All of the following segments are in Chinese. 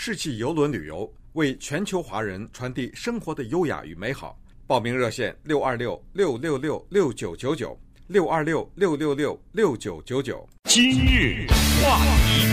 世纪邮轮旅游，为全球华人传递生活的优雅与美好。报名热线626-666-6999，626-666-6999。 今日话题，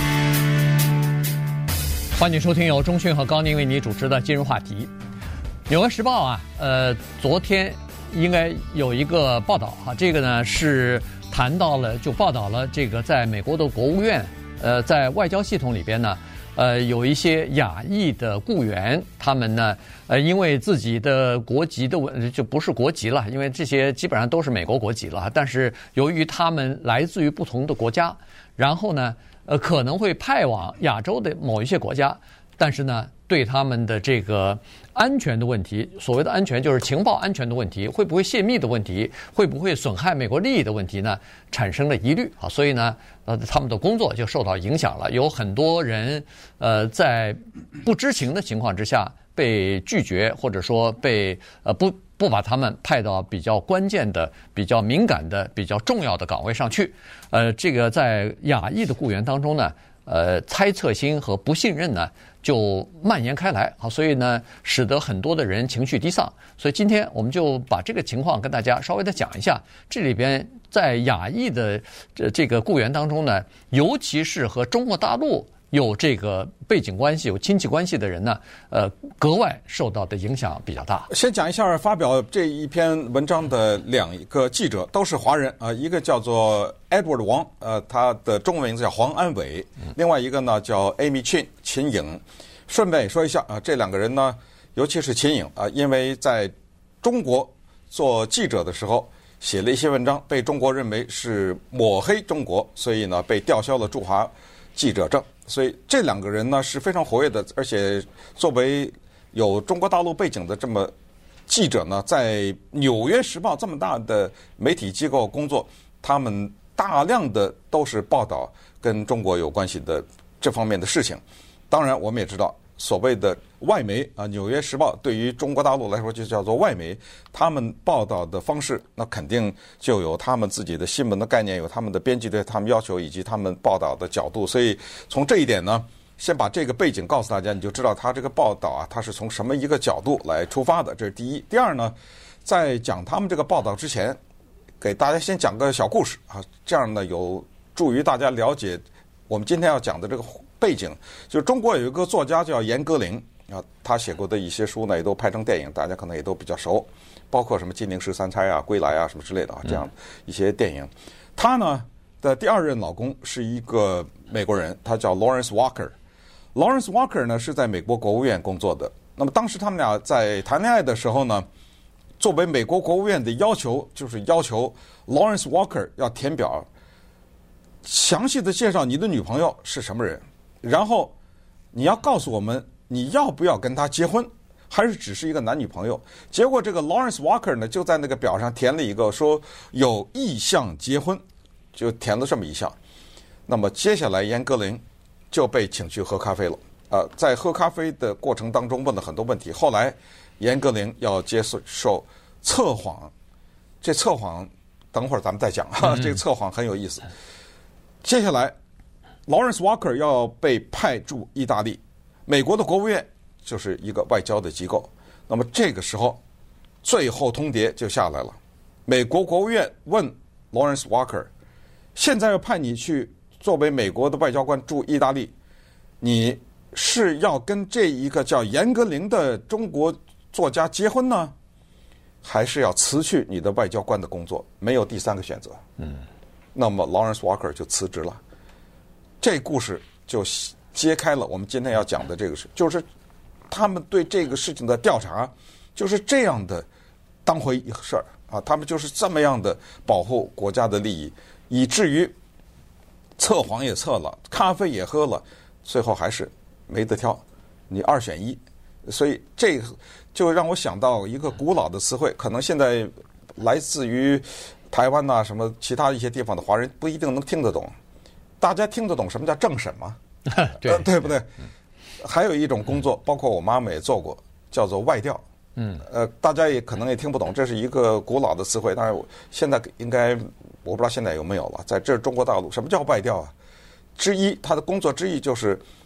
欢迎收听由钟迅和高宁为你主持的今日话题。纽约时报啊，昨天应该有一个报道啊，这个呢是谈到了，就报道了这个在美国的国务院，在外交系统里边呢，有一些亚裔的雇员，他们呢，因为自己的国籍的就不是国籍了，因为这些基本上都是美国国籍了，但是由于他们来自于不同的国家，然后呢，可能会派往亚洲的某一些国家，但是呢，对他们的这个安全的问题，所谓的安全就是情报安全的问题，会不会泄密的问题，会不会损害美国利益的问题呢，产生了疑虑啊，所以呢，他们的工作就受到影响了。有很多人在不知情的情况之下被拒绝，或者说被不把他们派到比较关键的、比较敏感的、比较重要的岗位上去。这个在亚裔的雇员当中呢，猜测心和不信任呢就蔓延开来，所以呢，使得很多的人情绪低丧。所以今天我们就把这个情况跟大家稍微的讲一下。这里边在亚裔的这个雇员当中呢，尤其是和中国大陆有这个背景关系、有亲戚关系的人呢，格外受到的影响比较大。 先讲一下发表这一篇文章的两个记者，都是华人啊，一个叫做 Edward Wang， 他的中文名字叫黄安伟，另外一个呢叫 Amy Chin 秦颖。顺便说一下啊，这两个人呢，尤其是秦颖啊，因为在中国做记者的时候写了一些文章，被中国认为是抹黑中国，所以呢被吊销了驻华记者证。所以这两个人呢是非常活跃的，而且作为有中国大陆背景的这么记者呢，在《纽约时报》这么大的媒体机构工作，他们大量的都是报道跟中国有关系的这方面的事情。当然，我们也知道所谓的外媒啊，《纽约时报》对于中国大陆来说就叫做外媒，他们报道的方式，那肯定就有他们自己的新闻的概念，有他们的编辑对他们要求，以及他们报道的角度。所以从这一点呢，先把这个背景告诉大家，你就知道他这个报道啊，他是从什么一个角度来出发的，这是第一。第二呢，在讲他们这个报道之前，给大家先讲个小故事啊，这样呢有助于大家了解我们今天要讲的这个背景。就是中国有一个作家叫严歌苓啊，他写过的一些书呢也都拍成电影，大家可能也都比较熟，包括什么《金陵十三钗》啊、《归来》啊什么之类的啊，这样一些电影。他呢的第二任老公是一个美国人，他叫 Lawrence Walker。Lawrence Walker 呢是在美国国务院工作的。那么当时他们俩在谈恋爱的时候呢，作为美国国务院的要求，就是要求 Lawrence Walker 要填表，详细的介绍你的女朋友是什么人，然后你要告诉我们你要不要跟她结婚，还是只是一个男女朋友。结果这个 Lawrence Walker 呢就在那个表上填了一个说有意向结婚，就填了这么一项。那么接下来严歌苓就被请去喝咖啡了。在喝咖啡的过程当中问了很多问题。后来严歌苓要接受测谎，这测谎等会儿咱们再讲哈，这个测谎很有意思。接下来 Lawrence Walker 要被派驻意大利，美国的国务院就是一个外交的机构。那么这个时候最后通牒就下来了，美国国务院问 Lawrence Walker， 现在要派你去作为美国的外交官驻意大利，你是要跟这一个叫严歌苓的中国作家结婚呢，还是要辞去你的外交官的工作？没有第三个选择。那么 Lawrence Walker 就辞职了。这故事就揭开了我们今天要讲的这个事，就是他们对这个事情的调查就是这样的当回一事儿啊，他们就是这么样的保护国家的利益，以至于测谎也测了，咖啡也喝了，最后还是没得挑，你二选一。所以这个就让我想到一个古老的词汇，可能现在来自于台湾呐、什么其他一些地方的华人不一定能听得懂。大家听得懂什么叫政审吗？对不对？还有一种工作，包括我妈妈也做过，叫做外调。大家也可能也听不懂，这是一个古老的词汇，但是现在应该我不知道现在有没有了。在这中国大陆，什么叫外调啊？他的工作之一就是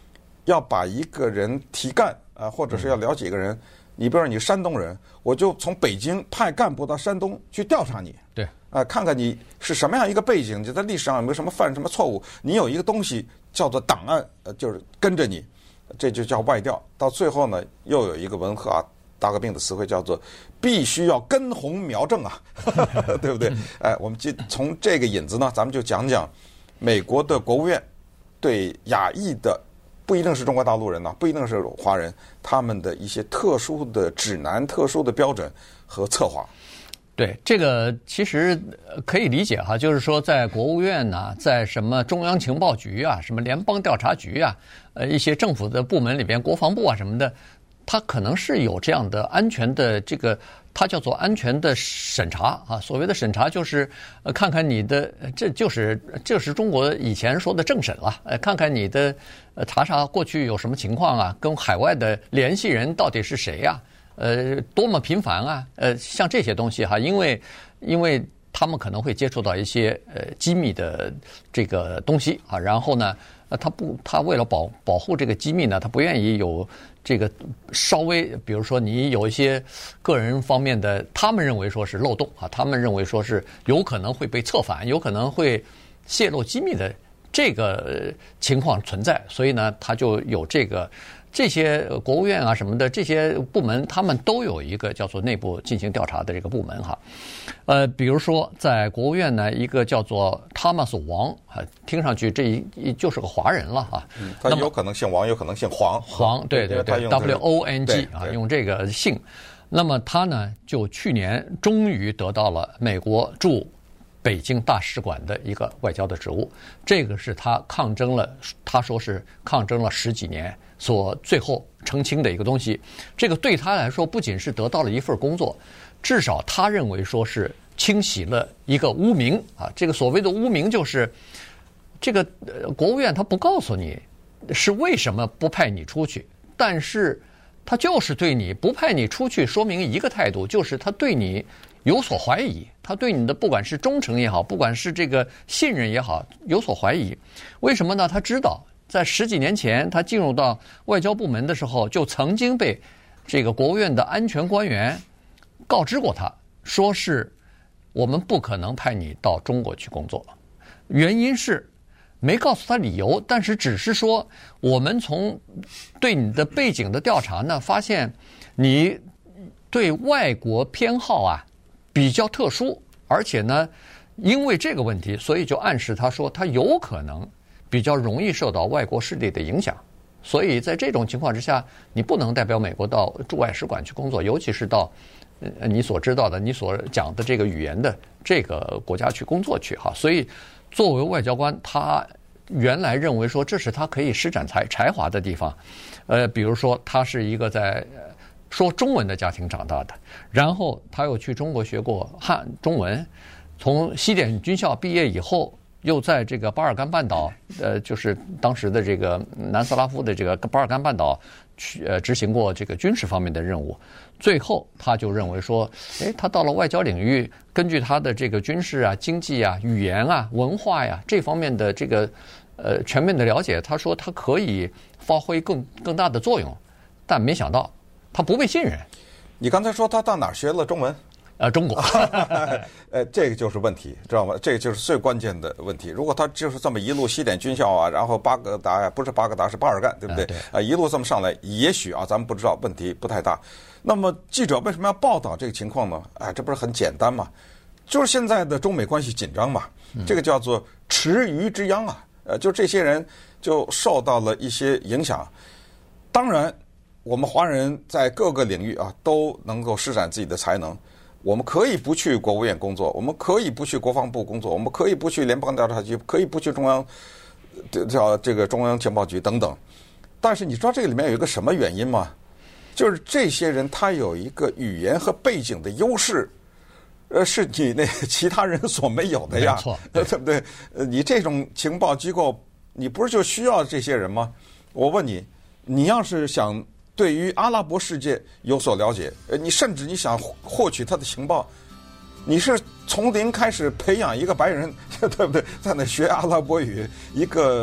要把一个人提干啊，或者是要了解一个人，你比如说你山东人，我就从北京派干部到山东去调查你， 对， 看看你是什么样一个背景，你在历史上有没有什么犯什么错误，你有一个东西叫做档案，就是跟着你，这就叫外调。到最后呢，又有一个文化大革命的词汇叫做必须要根红苗正啊，对不对？我们从这个引子呢，咱们就讲讲美国的国务院对亚裔的，不一定是中国大陆人呢，不一定是华人，他们的一些特殊的指南、特殊的标准和策划。 对，这个其实可以理解哈，就是说在国务院呢，在什么中央情报局啊、什么联邦调查局啊、一些政府的部门里边，国防部啊什么的，它可能是有这样的安全的这个，它叫做安全的审查啊。所谓的审查就是看看你的，这就是中国以前说的政审了，看看你的查过去有什么情况啊，跟海外的联系人到底是谁呀？多么频繁啊？像这些东西哈，因为他们可能会接触到一些机密的这个东西啊，然后呢，他为了保护这个机密呢，他不愿意有这个稍微，比如说你有一些个人方面的，他们认为说是漏洞啊，他们认为说是有可能会被策反，有可能会泄露机密的这个情况存在，所以呢，他就有这些国务院啊什么的这些部门，他们都有一个叫做内部进行调查的这个部门哈。比如说在国务院呢，一个叫做汤马斯王啊，听上去这就是个华人了哈。 他有可能姓王，有可能姓黄。 黄，对对对 ，WONG 啊，用这个姓。那么他呢，就去年终于得到了美国驻北京大使馆的一个外交的职务，这个是他他说是抗争了10几年所最后澄清的一个东西。这个对他来说不仅是得到了一份工作，至少他认为说是清洗了一个污名啊。这个所谓的污名就是这个国务院他不告诉你是为什么不派你出去，但是他就是对你不派你出去说明一个态度，就是他对你有所怀疑，他对你的不管是忠诚也好，不管是这个信任也好，有所怀疑。为什么呢？他知道在10几年前他进入到外交部门的时候，就曾经被这个国务院的安全官员告知过他，说是我们不可能派你到中国去工作，原因是没告诉他理由，但是只是说我们从对你的背景的调查呢，发现你对外国偏好啊比较特殊，而且呢因为这个问题，所以就暗示他说他有可能比较容易受到外国势力的影响，所以在这种情况之下，你不能代表美国到驻外使馆去工作，尤其是到你所知道的、你所讲的这个语言的这个国家去工作去哈。所以作为外交官，他原来认为说这是他可以施展才华的地方，比如说他是一个在说中文的家庭长大的，然后他又去中国学过中文，从西点军校毕业以后，又在这个巴尔干半岛，就是当时的这个南斯拉夫的这个巴尔干半岛去执行过这个军事方面的任务。最后他就认为说，他到了外交领域，根据他的这个军事啊、经济啊、语言啊、文化呀这方面的这个全面的了解，他说他可以发挥更大的作用，但没想到他不被信任。 你刚才说他到哪儿学了中文？ 中国。 这个就是问题，知道吗？这个就是最关键的问题。如果他就是这么一路西点军校啊，然后巴格达不是巴格达是巴尔干，对不对？ 对。 一路这么上来，也许啊，咱们不知道，问题不太大。那么记者为什么要报道这个情况呢？这不是很简单嘛？就是现在的中美关系紧张嘛，这个叫做池鱼之殃啊。就这些人就受到了一些影响。当然，我们华人在各个领域啊都能够施展自己的才能。我们可以不去国务院工作，我们可以不去国防部工作，我们可以不去联邦调查局，可以不去中央这个中央情报局等等。但是你知道这个里面有一个什么原因吗？就是这些人他有一个语言和背景的优势，是你那其他人所没有的呀， 没错， 对不对？你这种情报机构，你不是就需要这些人吗？我问你，你要是想对于阿拉伯世界有所了解，你甚至你想获取他的情报，你是从零开始培养一个白人，对不对？在那学阿拉伯语，一个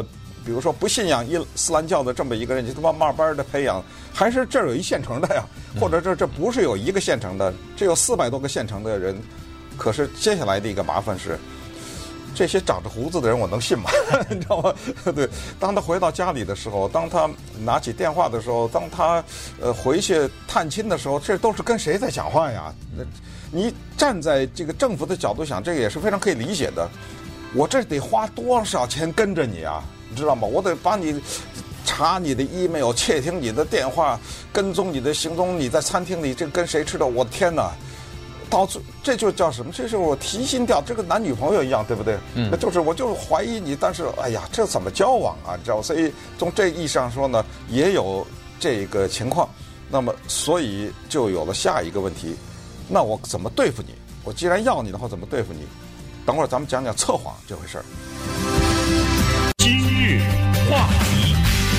比如说不信仰伊斯兰教的这么一个人，你他妈慢慢的培养，还是这儿有一现成的呀？或者这不是有一个现成的，这有400多个现成的人。可是接下来的一个麻烦是，这些长着胡子的人我能信吗？你知道吗？对，当他回到家里的时候，当他拿起电话的时候，当他回去探亲的时候，这都是跟谁在讲话呀？你站在这个政府的角度想，这个也是非常可以理解的。我这得花多少钱跟着你啊？你知道吗？我得把你查你的 email， 窃听你的电话，跟踪你的行踪，你在餐厅里这跟谁吃的？我的天哪！这就叫什么？这是我提心吊，这个男女朋友一样，对不对？那就是我就是怀疑你，但是哎呀，这怎么交往啊？你知道，所以从这意义上说呢，也有这个情况。那么，所以就有了下一个问题：那我怎么对付你？我既然要你的话，怎么对付你？等会儿咱们讲讲测谎这回事儿。 今日话题。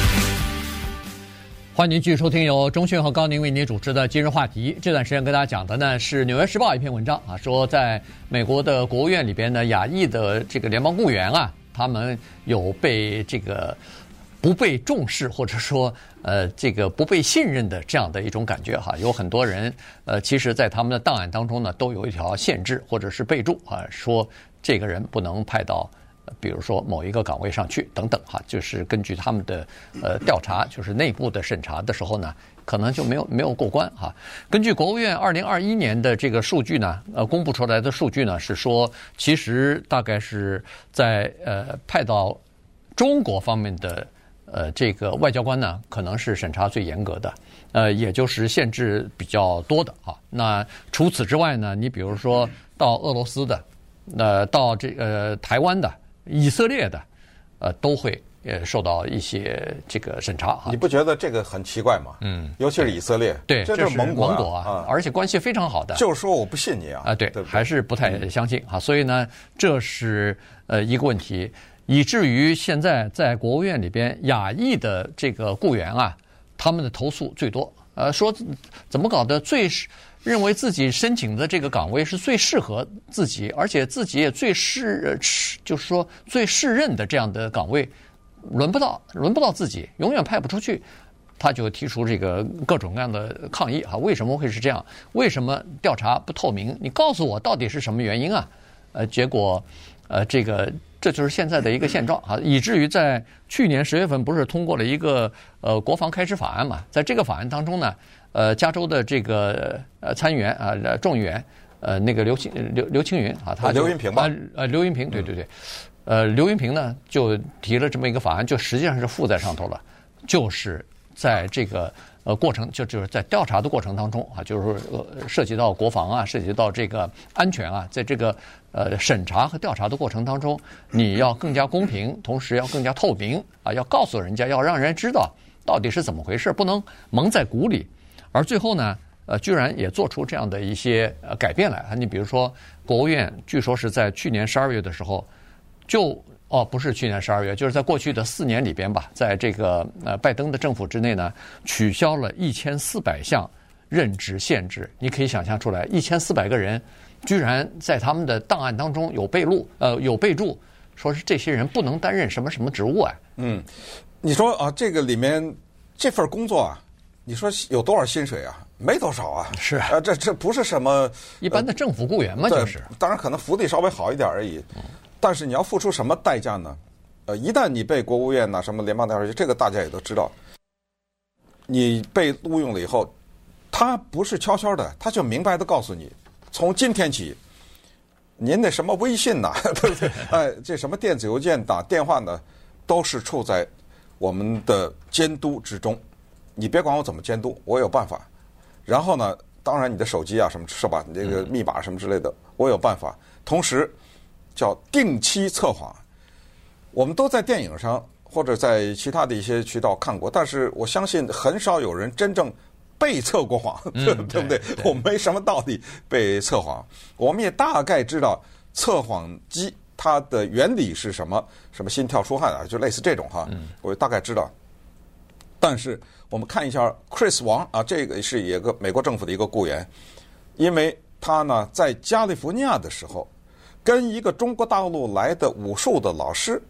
欢迎您继续收听由钟迅和高宁为您主持的今日话题。这段时间跟大家讲的呢是《纽约时报》一篇文章啊，说在美国的国务院里边呢，亚裔的这个联邦雇员啊，他们有被这个不被重视，或者说这个不被信任的这样的一种感觉哈。有很多人其实在他们的档案当中呢，都有一条限制或者是备注啊，说这个人不能派到比如说某一个岗位上去等等哈，就是根据他们的调查，就是内部的审查的时候呢，可能就没有过关哈。根据国务院2021年的这个数据呢，公布出来的数据呢是说，其实大概是在派到中国方面的这个外交官呢，可能是审查最严格的，也就是限制比较多的哈。那除此之外呢，你比如说到俄罗斯的，到这个台湾的。以色列的，都会受到一些这个审查啊。 你不觉得这个很奇怪吗？尤其是以色列， 对， 这是盟国啊，而且关系非常好的。 就是说我不信你啊， 对， 对， 还是不太相信啊。所以呢，这是一个问题，以至于现在在国务院里边，亚裔的这个雇员啊，他们的投诉最多，说怎么搞的认为自己申请的这个岗位是最适合自己，而且自己也就是说最适任的这样的岗位，轮不到自己，永远派不出去。他就提出这个各种各样的抗议啊，为什么会是这样？为什么调查不透明？你告诉我到底是什么原因啊？结果这就是现在的一个现状啊，以至于在去年10月份不是通过了一个国防开支法案嘛，在这个法案当中呢。加州的这个参议员啊，众议员，那个刘青云啊，他刘云平吧？ 刘云平，对，刘云平呢就提了这么一个法案，就实际上是附在上头了，就是在这个过程，就是在调查的过程当中啊，就是涉及到国防啊，涉及到这个安全啊，在这个审查和调查的过程当中，你要更加公平，同时要更加透明啊，要告诉人家，要让人知道到底是怎么回事，不能蒙在鼓里。而最后呢，居然也做出这样的一些改变来。你比如说，国务院据说是在去年12月的时候，不是去年12月，就是在过去的4年里边吧，在这个拜登的政府之内呢，取消了1400项任职限制。你可以想象出来，1400个人居然在他们的档案当中有备注，说是这些人不能担任什么什么职务啊。 你说啊，这个里面这份工作啊。你说有多少薪水啊？没多少啊！ 是这不是什么一般的政府雇员嘛，就是。 当然可能福利稍微好一点而已，但是你要付出什么代价呢？一旦你被国务院呐、什么联邦调查局，这个大家也都知道，你被录用了以后，他不是悄悄的，他就明白的告诉你，从今天起，您那什么微信呐，对不对？这什么电子邮件打电话呢，都是处在我们的监督之中。你别管我怎么监督，我有办法。然后呢，当然你的手机啊什么是吧，你这个密码什么之类的，我有办法。同时叫定期测谎，我们都在电影上或者在其他的一些渠道看过，但是我相信很少有人真正被测过谎，对不对？我没什么道理被测谎，我们也大概知道测谎机它的原理是什么，什么心跳出汗啊，就类似这种哈，我大概知道。但是我们看一下 Chris 王啊，这个是一个美国政府的一个雇员，因为他呢在加利福尼亚的时候，跟一个中国大陆来的武术的老师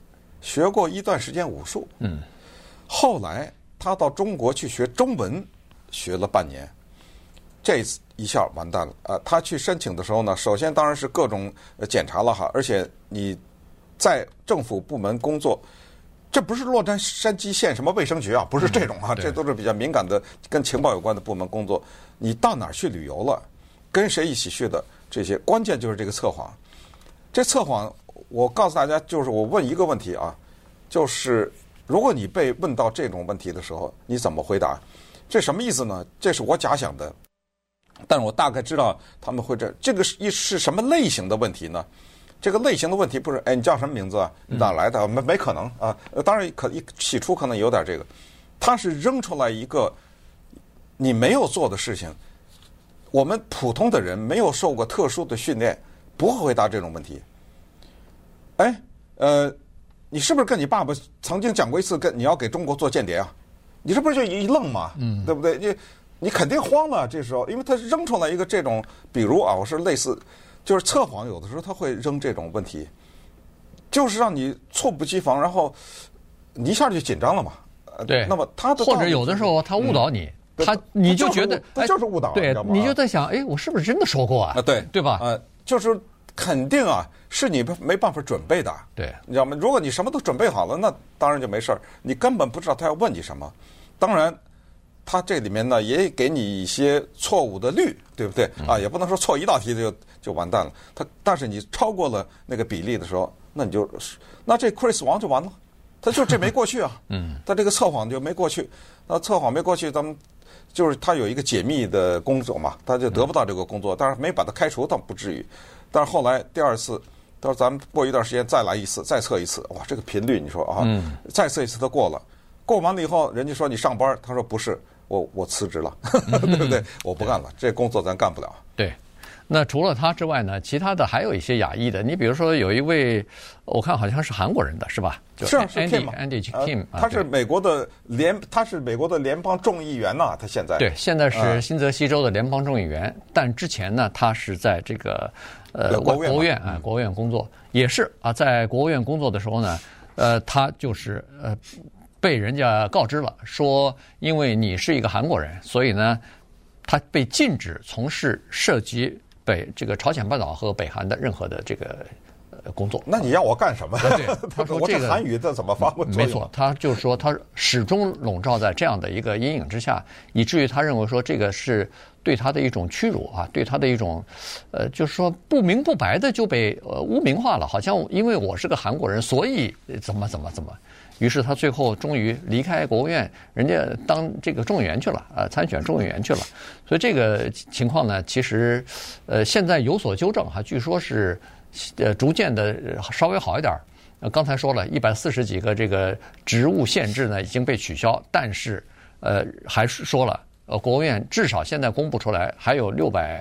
学过一段时间武术，后来他到中国去学中文，学了半年，这一下完蛋了。他去申请的时候呢，首先当然是各种检查了哈，而且你在政府部门工作，这不是洛杉矶县什么卫生局啊，不是这种啊，这都是比较敏感的跟情报有关的部门工作。你到哪儿去旅游了，跟谁一起去的，这些关键就是这个测谎。这测谎，我告诉大家，就是我问一个问题啊，就是如果你被问到这种问题的时候，你怎么回答？这什么意思呢？这是我假想的，但是我大概知道他们会这个是什么类型的问题呢？这个类型的问题不是，哎，你叫什么名字啊？你哪来的？没可能啊！当然起初可能有点这个，他是扔出来一个你没有做的事情，我们普通的人没有受过特殊的训练，不会回答这种问题。哎，你是不是跟你爸爸曾经讲过一次，你要给中国做间谍啊？你这不是就一愣吗？对不对？你肯定慌了，这时候，因为他扔出来一个这种，比如啊，我是类似，就是测谎，有的时候他会扔这种问题，就是让你猝不及防，然后你一下就紧张了嘛。 对。 那么他的或者有的时候他误导你，你就觉得他就是误导， 对，你就在想，哎，我是不是真的说过啊？对吧？ 就是肯定啊，是你没办法准备的。 对， 你知道吗？如果你什么都准备好了，那当然就没事儿，你根本不知道他要问你什么。当然，他这里面呢也给你一些错误的率，对不对？也不能说错一道题就完蛋了。但是你超过了那个比例的时候，那这 Chris 王就完了，他就这没过去啊。他这个测谎就没过去，那测谎没过去，咱们就是他有一个解密的工作嘛，他就得不到这个工作，但是没把他开除倒不至于。但是后来第二次，他说咱们过一段时间再来一次，再测一次，哇，这个频率你说啊，再测一次他过了。过完了以后，人家说你上班，他说不是，我辞职了，对不对？我不干了，这工作咱干不了。 对，那除了他之外呢，其他的还有一些亚裔的。你比如说有一位，我看好像是韩国人的是吧？ 是 Andy Kim， 他是美国的联邦众议员呐，他现在对，现在是新泽西州的联邦众议员，但之前呢，他是在这个国务院工作，也是啊，在国务院工作的时候呢，他就是被人家告知了，说因为你是一个韩国人，所以呢，他被禁止从事涉及这个朝鲜半岛和北韩的任何的这个工作。 那你让我干什么？ 对，他说这个韩语的怎么发挥作用？ 没错，他就是说他始终笼罩在这样的一个阴影之下，以至于他认为说这个是对他的一种屈辱啊，对他的一种就是说不明不白的就被污名化了，好像因为我是个韩国人，所以怎么。于是他最后终于离开国务院，人家当这个众议员去了，参选众议员去了。所以这个情况呢，其实现在有所纠正哈，据说是逐渐的稍微好一点。刚才说了140几个这个职务限制呢已经被取消，但是还是说了，国务院至少现在公布出来还有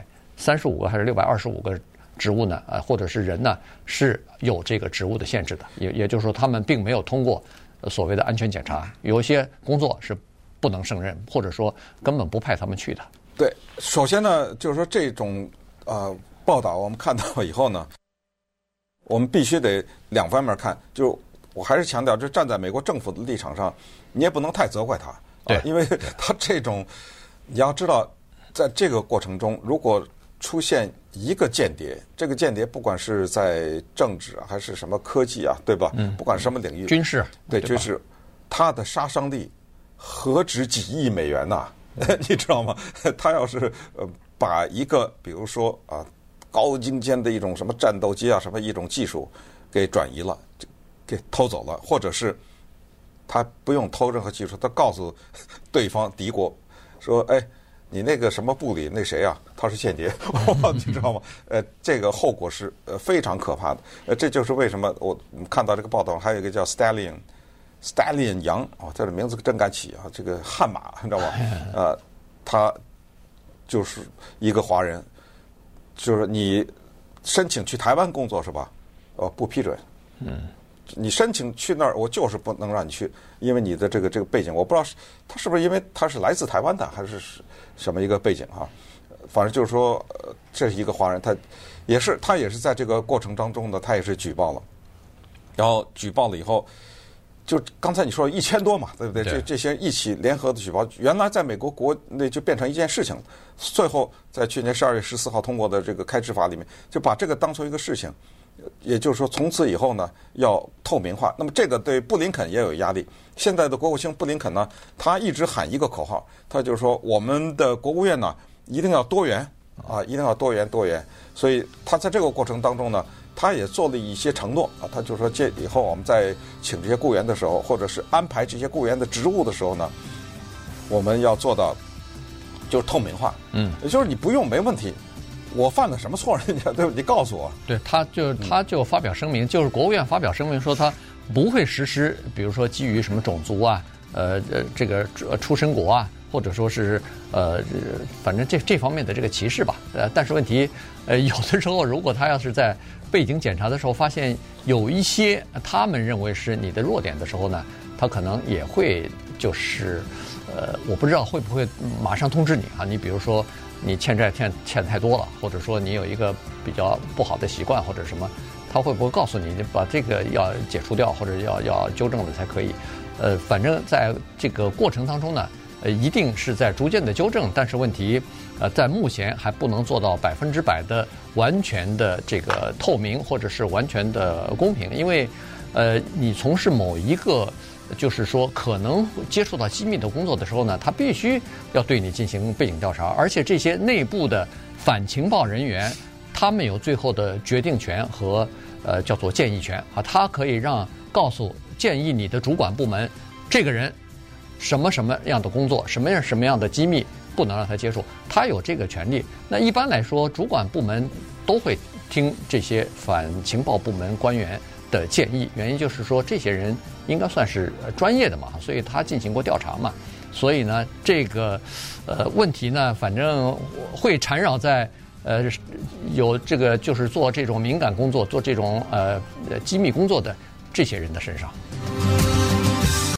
635个还是625个职务呢，或者是人呢是有这个职务的限制的，也就是说他们并没有通过所谓的安全检查，有一些工作是不能胜任，或者说根本不派他们去的。 对，首先呢，就是说这种报道我们看到以后呢，我们必须得两方面看。就我还是强调，就站在美国政府的立场上，你也不能太责怪他， 对， 因为他这种你要知道，在这个过程中，如果出现一个间谍，这个间谍不管是在政治还是什么科技啊，对吧？不管什么领域， 军事， 对，军事，他的杀伤力何止几亿美元呐？你知道吗？他要是把一个比如说高精尖的一种什么战斗机啊，什么一种技术给转移了，给偷走了，或者是他不用偷任何技术，他告诉对方敌国说，哎。你那个什么部里那谁啊，他是间谍，你知道吗？这个后果是非常可怕的。这就是为什么我们看到这个报道，还有一个叫 Stallion 杨这个名字真敢起啊，这个悍马，你知道吗？他就是一个华人，就是你申请去台湾工作是吧？不批准。你申请去那儿，我就是不能让你去，因为你的这个背景，我不知道他是不是因为他是来自台湾的，还是什么一个背景啊？反正就是说，这是一个华人，他也是在这个过程当中呢，他也是举报了，然后举报了以后， 就刚才你说1000多嘛，对不对？ 对这些一起联合的举报，原来在美国国内就变成一件事情，最后在去年12月14号通过的这个开支法里面，就把这个当成一个事情，也就是说从此以后呢要透明化。那么这个对布林肯也有压力。现在的国务卿布林肯呢，他一直喊一个口号，他就是说我们的国务院呢一定要多元啊，一定要多元。所以他在这个过程当中呢，他也做了一些承诺啊，他就说这以后我们在请这些雇员的时候，或者是安排这些雇员的职务的时候呢，我们要做到就是透明化，也就是你不用没问题，我犯了什么错，人家对吧？你告诉我。 对，他就发表声明，就是国务院发表声明说他不会实施，比如说基于什么种族啊，这个出生国啊，或者说是反正这方面的这个歧视吧。但是问题，有的时候如果他要是在背景检查的时候发现有一些他们认为是你的弱点的时候呢，他可能也会就是我不知道会不会马上通知你啊。你比如说你欠债欠太多了，或者说你有一个比较不好的习惯或者什么，他会不会告诉你把这个要解除掉，或者要纠正了才可以？反正在这个过程当中呢，一定是在逐渐的纠正，但是问题，在目前还不能做到100%的完全的这个透明，或者是完全的公平，因为，你从事某一个，就是说可能接触到机密的工作的时候呢，他必须要对你进行背景调查，而且这些内部的反情报人员，他们有最后的决定权和叫做建议权啊，他可以告诉建议你的主管部门，这个人什么样的工作，什么样的机密不能让他接触，他有这个权利。那一般来说，主管部门都会听这些反情报部门官员的建议，原因就是说这些人应该算是专业的嘛，所以他进行过调查嘛，所以呢，这个问题呢，反正会缠绕在有这个就是做这种敏感工作、做这种机密工作的这些人的身上。